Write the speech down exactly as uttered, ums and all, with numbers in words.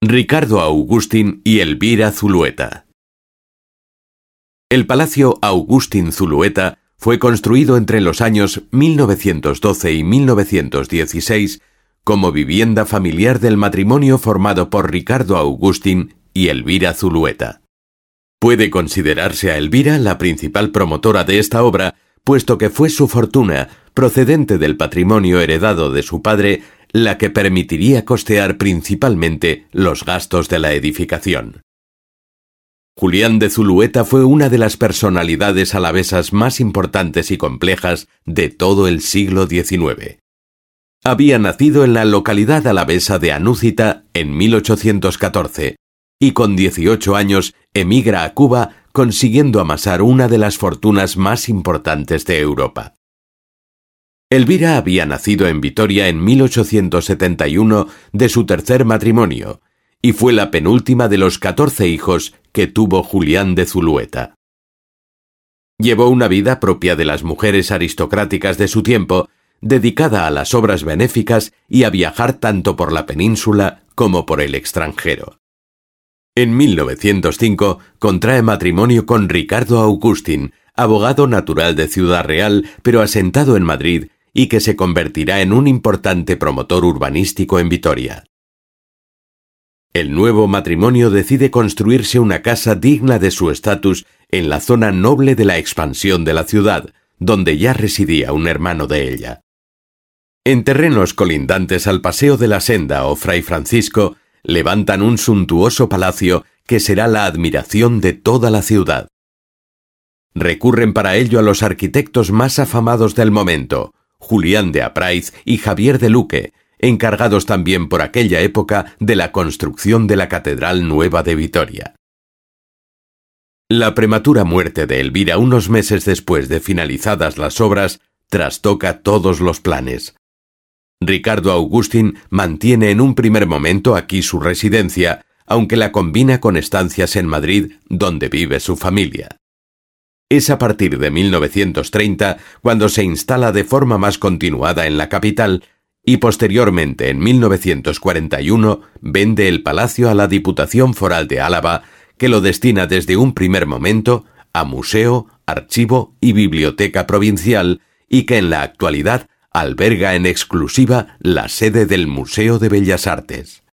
Ricardo Augustin y Elvira Zulueta. El Palacio Augustin Zulueta fue construido entre los años mil novecientos doce y mil novecientos dieciséis como vivienda familiar del matrimonio formado por Ricardo Augustin y Elvira Zulueta. Puede considerarse a Elvira la principal promotora de esta obra, puesto que fue su fortuna, procedente del patrimonio heredado de su padre, la que permitiría costear principalmente los gastos de la edificación. Julián de Zulueta fue una de las personalidades alavesas más importantes y complejas de todo el siglo diecinueve. Había nacido en la localidad alavesa de Anúcita en mil ochocientos catorce y con dieciocho años emigra a Cuba, consiguiendo amasar una de las fortunas más importantes de Europa. Elvira había nacido en Vitoria en mil ochocientos setenta y uno de su tercer matrimonio, y fue la penúltima de los catorce hijos que tuvo Julián de Zulueta. Llevó una vida propia de las mujeres aristocráticas de su tiempo, dedicada a las obras benéficas y a viajar tanto por la península como por el extranjero. En mil novecientos cinco contrae matrimonio con Ricardo Augustin, abogado natural de Ciudad Real, pero asentado en Madrid, y que se convertirá en un importante promotor urbanístico en Vitoria. El nuevo matrimonio decide construirse una casa digna de su estatus en la zona noble de la expansión de la ciudad, donde ya residía un hermano de ella. En terrenos colindantes al Paseo de la Senda o Fray Francisco, levantan un suntuoso palacio que será la admiración de toda la ciudad. Recurren para ello a los arquitectos más afamados del momento, Julián de Apraiz y Javier de Luque, encargados también por aquella época de la construcción de la Catedral Nueva de Vitoria. La prematura muerte de Elvira unos meses después de finalizadas las obras trastoca todos los planes. Ricardo Augustin mantiene en un primer momento aquí su residencia, aunque la combina con estancias en Madrid, donde vive su familia. Es a partir de mil novecientos treinta cuando se instala de forma más continuada en la capital y posteriormente en mil novecientos cuarenta y uno vende el palacio a la Diputación Foral de Álava, que lo destina desde un primer momento a museo, archivo y biblioteca provincial y que en la actualidad alberga en exclusiva la sede del Museo de Bellas Artes.